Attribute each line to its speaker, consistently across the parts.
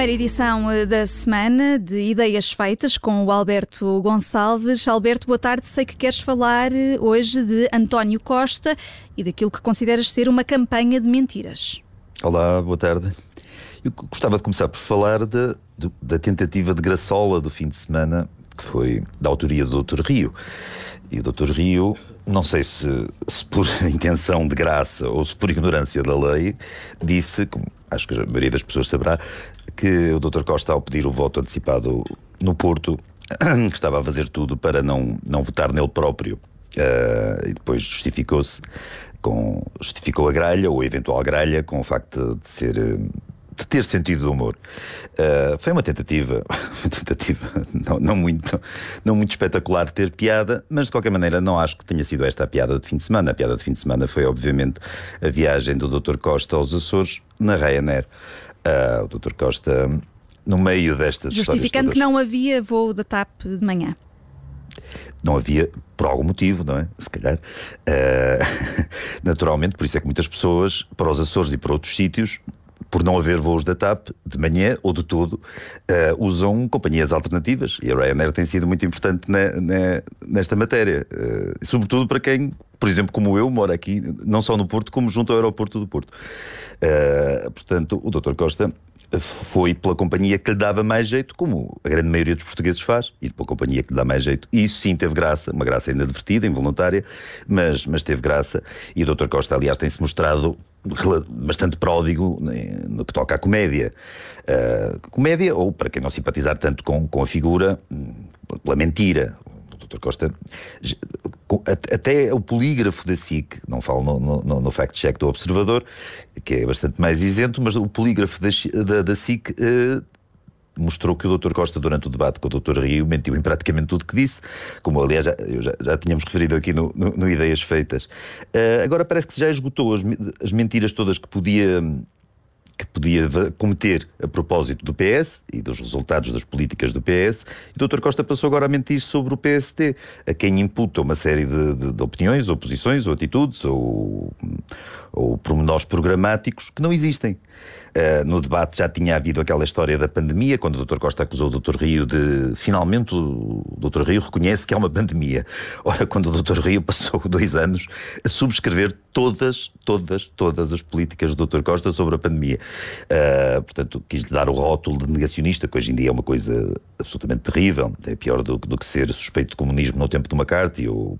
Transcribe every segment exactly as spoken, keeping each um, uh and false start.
Speaker 1: primeira edição da semana de Ideias Feitas com o Alberto Gonçalves. Alberto, boa tarde. Sei que queres falar hoje de António Costa e daquilo que consideras ser uma campanha de mentiras.
Speaker 2: Olá, boa tarde. Eu gostava de começar por falar de, de, da tentativa de graçola do fim de semana, que foi da autoria do doutor Rio. E o doutor Rio, não sei se, se por intenção de graça ou se por ignorância da lei, disse, como acho que a maioria das pessoas saberá, que o doutor Costa, ao pedir o voto antecipado no Porto, que estava a fazer tudo para não, não votar nele próprio. Uh, e depois justificou-se, com, justificou a gralha, ou a eventual gralha, com o facto de ser... de ter sentido de humor. Uh, foi uma tentativa, uma tentativa não, não, muito, não muito espetacular de ter piada, mas de qualquer maneira não acho que tenha sido esta a piada de fim de semana. A piada de fim de semana foi, obviamente, a viagem do doutor Costa aos Açores na Ryanair. Uh, o doutor Costa, no meio destas
Speaker 1: justificando
Speaker 2: todas,
Speaker 1: que não havia voo da TAP de manhã.
Speaker 2: Não havia, por algum motivo, não é? Se calhar. Uh, naturalmente, por isso é que muitas pessoas, para os Açores e para outros sítios, por não haver voos da TAP, de manhã ou de todo, uh, usam companhias alternativas. E a Ryanair tem sido muito importante na, na, nesta matéria. Uh, sobretudo para quem, por exemplo, como eu, mora aqui, não só no Porto, como junto ao aeroporto do Porto. Uh, portanto, o doutor Costa foi pela companhia que lhe dava mais jeito, como a grande maioria dos portugueses faz, ir pela companhia que lhe dá mais jeito. E isso sim teve graça, uma graça ainda divertida, involuntária, mas, mas teve graça. E o doutor Costa, aliás, tem-se mostrado bastante pródigo no que toca à comédia. Uh, comédia, ou para quem não simpatizar tanto com, com a figura, pela mentira. O doutor Costa, até o polígrafo da S I C, não falo no, no, no fact-check do Observador, que é bastante mais isento, mas o polígrafo da, da, da S I C uh, mostrou que o doutor Costa, durante o debate com o doutor Rio, mentiu em praticamente tudo que disse, como aliás já, já, já tínhamos referido aqui no, no, no Ideias Feitas. Uh, agora parece que já esgotou as, as mentiras todas que podia... que podia cometer a propósito do P S e dos resultados das políticas do P S, e o doutor Costa passou agora a mentir sobre o P S D, a quem imputa uma série de, de, de opiniões, ou posições, ou atitudes, ou, ou pormenores programáticos que não existem. Uh, no debate já tinha havido aquela história da pandemia, quando o doutor Costa acusou o doutor Rio de... Finalmente o doutor Rio reconhece que há uma pandemia. Ora, quando o doutor Rio passou dois anos a subscrever todas, todas, todas as políticas do doutor Costa sobre a pandemia. Uh, portanto, quis-lhe dar o rótulo de negacionista, que hoje em dia é uma coisa absolutamente terrível. É pior do, do que ser suspeito de comunismo no tempo de McCarthy, ou,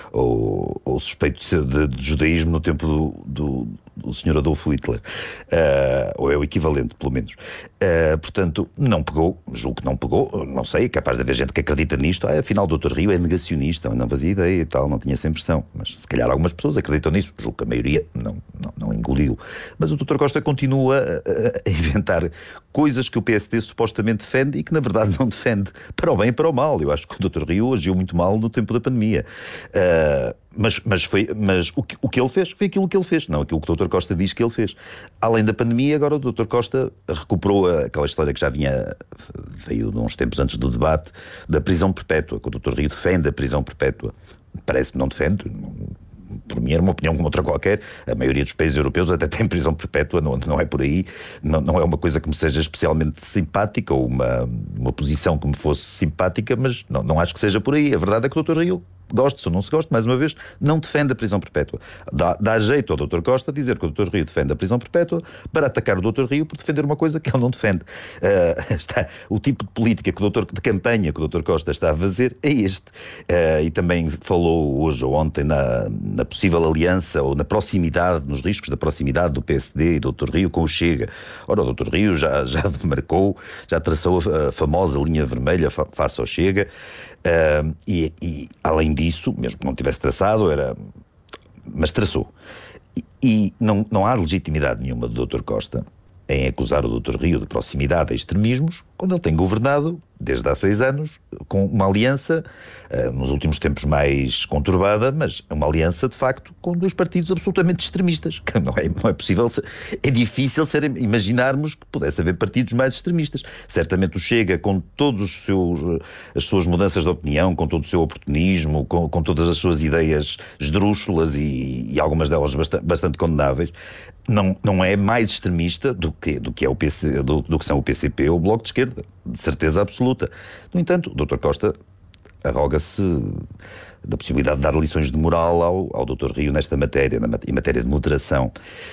Speaker 2: ou, ou suspeito de, de, de judaísmo no tempo do, do, do senhor Adolfo Hitler. Uh, ou é o equivalente, pelo menos. Uh, portanto, não pegou, julgo que não pegou, não sei, é capaz de haver gente que acredita nisto. Ah, afinal, o doutor Rio é negacionista, não fazia ideia e tal, não tinha essa impressão. Mas se calhar algumas pessoas acreditam nisso, julgo que a maioria não, não, não engoliu. Mas o doutor Costa continua a, a inventar coisas que o P S D supostamente defende e que na verdade não defende, para o bem e para o mal. Eu acho que o doutor Rio agiu muito mal no tempo da pandemia. Uh, Mas, mas, foi, mas o, que, o que ele fez foi aquilo que ele fez, não aquilo que o doutor Costa diz que ele fez. Além da pandemia, agora o doutor Costa recuperou aquela história que já vinha, veio de uns tempos antes do debate, da prisão perpétua, que o doutor Rio defende a prisão perpétua. Parece que não defende, por mim era uma opinião como outra qualquer. A maioria dos países europeus até tem prisão perpétua, não, não é por aí, não, não é uma coisa que me seja especialmente simpática, ou uma, uma posição que me fosse simpática, mas não, não acho que seja por aí. A verdade é que o doutor Rio, goste ou não se goste, mais uma vez, não defende a prisão perpétua. Dá, dá jeito ao doutor Costa dizer que o doutor Rio defende a prisão perpétua para atacar o doutor Rio por defender uma coisa que ele não defende. Uh, está, o tipo de política que o doutor, de campanha que o doutor Costa está a fazer é este. Uh, e também falou hoje ou ontem na, na possível aliança ou na proximidade, nos riscos da proximidade do P S D e do doutor Rio com o Chega. Ora, o doutor Rio já, já demarcou, já traçou a, a famosa linha vermelha fa, face ao Chega. Uh, e, e além disso, mesmo que não tivesse traçado, era... mas traçou. E, e não, não há legitimidade nenhuma do doutor Costa em acusar o doutor Rio de proximidade a extremismos, quando ele tem governado desde há seis anos, com uma aliança, uh, nos últimos tempos mais conturbada, mas uma aliança, de facto, com dois partidos absolutamente extremistas. Que não, é, não é possível, é difícil ser, imaginarmos que pudesse haver partidos mais extremistas. Certamente o Chega, com todos os seus, as suas mudanças de opinião, com todo o seu oportunismo, com, com todas as suas ideias esdrúxulas e, e algumas delas bastante, bastante condenáveis, Não, não é mais extremista do que, do que, é o P C, do, do que são o P C P ou o Bloco de Esquerda, de certeza absoluta. No entanto, o doutor Costa arroga-se da possibilidade de dar lições de moral ao, ao doutor Rio nesta matéria, na, em matéria de moderação.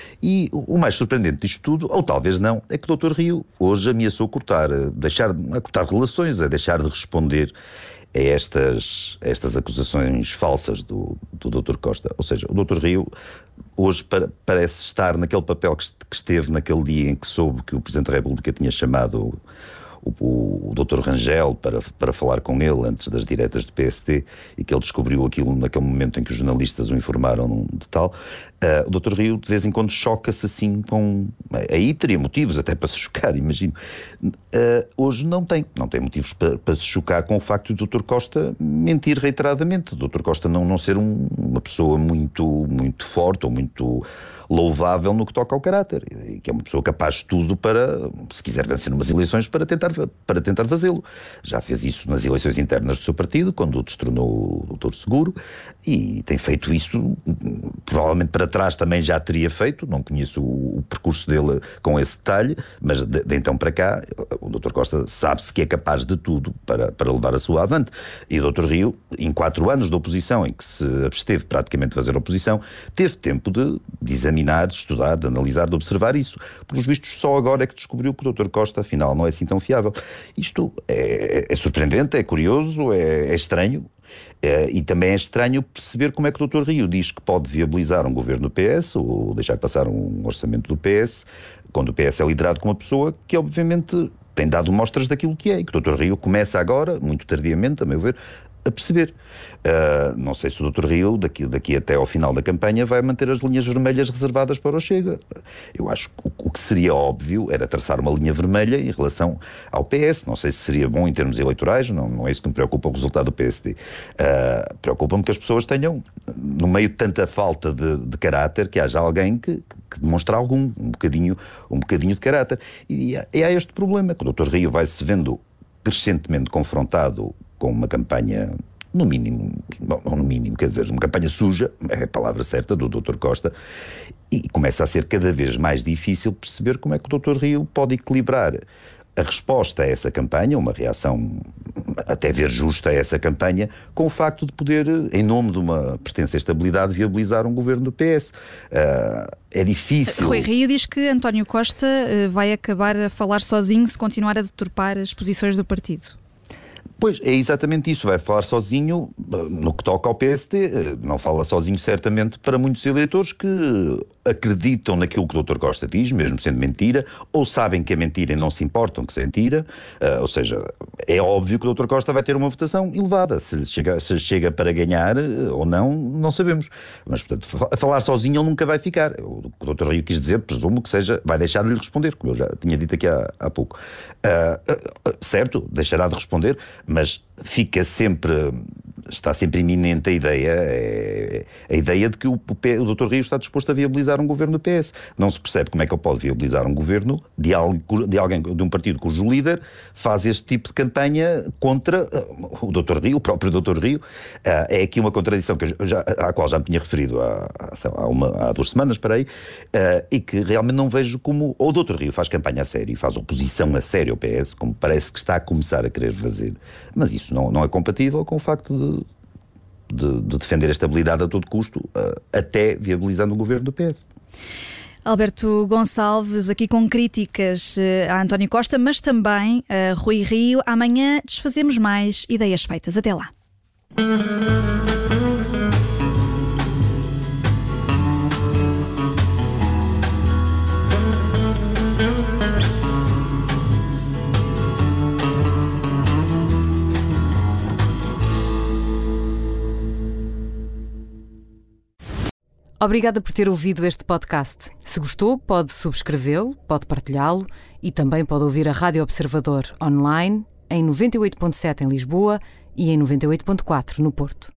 Speaker 2: E o, o mais surpreendente disto tudo, ou talvez não, é que o doutor Rio hoje ameaçou cortar, deixar, a cortar relações, a deixar de responder a estas, a estas acusações falsas do, do doutor Costa. Ou seja, o doutor Rio hoje para, parece estar naquele papel que, que esteve naquele dia em que soube que o Presidente da República tinha chamado o, o, o doutor Rangel para, para falar com ele antes das diretas do P S D e que ele descobriu aquilo naquele momento em que os jornalistas o informaram de tal. Uh, o doutor Rio de vez em quando choca-se assim com... Aí teria motivos até para se chocar, imagino. Uh, hoje não tem. Não tem motivos para, para se chocar com o facto de o doutor Costa mentir reiteradamente. O doutor Costa não, não ser um, uma pessoa muito, muito forte ou muito louvável no que toca ao caráter, e que é uma pessoa capaz de tudo para, se quiser vencer umas eleições, para tentar, para tentar fazê-lo. Já fez isso nas eleições internas do seu partido, quando o destronou o doutor Seguro, e tem feito isso, provavelmente para trás também já teria feito, não conheço o, o percurso dele com esse detalhe, mas de, de então para cá, o doutor Costa sabe-se que é capaz de tudo para, para levar a sua avante. E o doutor Rio, em quatro anos de oposição, em que se absteve praticamente de fazer oposição, teve tempo de, de examinar, de estudar, de analisar, de observar isso. Pelos vistos, só agora é que descobriu que o doutor Costa, afinal, não é assim tão fiável. Isto é, é surpreendente, é curioso, é, é estranho. É, e também é estranho perceber como é que o doutor Rio diz que pode viabilizar um governo do P S ou deixar passar um orçamento do P S, quando o P S é liderado com uma pessoa que, obviamente, tem dado mostras daquilo que é. E que o doutor Rio começa agora, muito tardiamente, a meu ver, a perceber. Uh, não sei se o doutor Rio, daqui, daqui até ao final da campanha, vai manter as linhas vermelhas reservadas para o Chega. Eu acho que o, o que seria óbvio era traçar uma linha vermelha em relação ao P S. Não sei se seria bom em termos eleitorais, não, não é isso que me preocupa o resultado do P S D. Uh, preocupa-me que as pessoas tenham, no meio de tanta falta de, de caráter, que haja alguém que, que demonstre algum, um bocadinho, um bocadinho de caráter. E, e há este problema, que o doutor Rio vai-se vendo crescentemente confrontado com uma campanha, no mínimo, não no mínimo, quer dizer, uma campanha suja, é a palavra certa, do doutor Costa, e começa a ser cada vez mais difícil perceber como é que o doutor Rio pode equilibrar a resposta a essa campanha, uma reação até ver justa a essa campanha, com o facto de poder, em nome de uma pretensa estabilidade, viabilizar um governo do P S. Uh, é difícil.
Speaker 1: Rui Rio diz que António Costa uh, vai acabar a falar sozinho se continuar a deturpar as posições do partido.
Speaker 2: Pois, é exatamente isso, vai falar sozinho no que toca ao P S D, não fala sozinho certamente para muitos eleitores que acreditam naquilo que o doutor Costa diz, mesmo sendo mentira, ou sabem que é mentira e não se importam que seja mentira, uh, ou seja, é óbvio que o doutor Costa vai ter uma votação elevada, se chega, se chega para ganhar ou não, não sabemos, mas portanto, falar sozinho ele nunca vai ficar. O que o doutor Rio quis dizer, presumo que seja, vai deixar de lhe responder, como eu já tinha dito aqui há, há pouco. Uh, uh, certo, deixará de responder, mas fica sempre, está sempre iminente a ideia, é, a ideia de que o, o doutor Rio está disposto a viabilizar um governo do P S. Não se percebe como é que ele pode viabilizar um governo de, algo, de alguém, de um partido cujo líder faz este tipo de campanha contra uh, o doutor Rio, o próprio doutor Rio. Uh, é aqui uma contradição que eu já, à qual já me tinha referido há, há, uma, há duas semanas, para aí, uh, e que realmente não vejo como... Ou o doutor Rio faz campanha a sério e faz oposição a sério ao P S, como parece que está a começar a querer fazer. Mas isso não, não é compatível com o facto de, de, de defender a estabilidade a todo custo, uh, até viabilizando o governo do P S.
Speaker 1: Alberto Gonçalves, aqui com críticas uh, a António Costa, mas também a uh, Rui Rio. Amanhã desfazemos mais ideias feitas. Até lá.
Speaker 3: Obrigada por ter ouvido este podcast. Se gostou, pode subscrevê-lo, pode partilhá-lo e também pode ouvir a Rádio Observador online em noventa e oito ponto sete em Lisboa e em noventa e oito ponto quatro no Porto.